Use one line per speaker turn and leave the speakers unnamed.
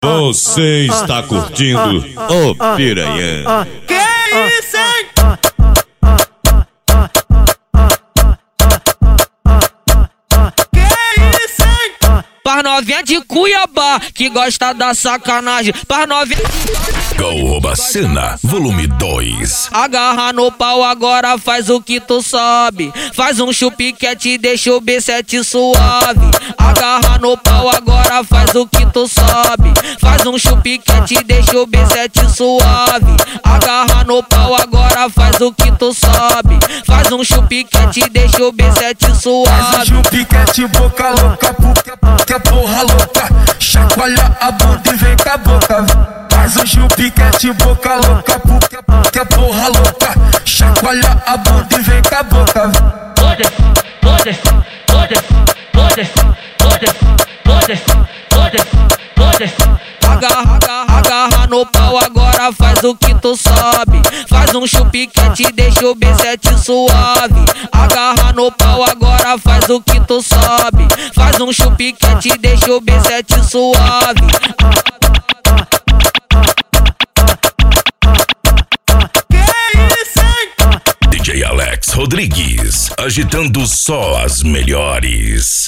Você está curtindo o Piranhão.
Que isso, hein? Que isso, hein?
Pras novinha de Cuiabá que gosta da sacanagem. Pras novinha
Cena, volume 2.
agarra no pau agora, faz o que tu sabe. Faz um chupiquete, deixa o B7 suave. Agarra no pau agora, faz o que tu sabe. Faz um chupiquete, deixa o B7 suave. Agarra no pau agora, faz o que tu sabe. Faz um chupiquete, deixa o B7 suave.
Faz um chupiquete, boca louca, que é porra louca. Chacoalha a bunda e vem com a boca. Faz um chupiquete, boca louca, que é porra louca. Chacoalha a bunda e vem com a boca.
Agarra no pau agora, faz o que tu sabe. Faz um chupiquete, deixa o B7 suave. Agarra no pau agora, faz o que tu sabe. Faz um chupiquete, deixa o B7 suave.
DJ Alex Rodrigues, agitando só as melhores.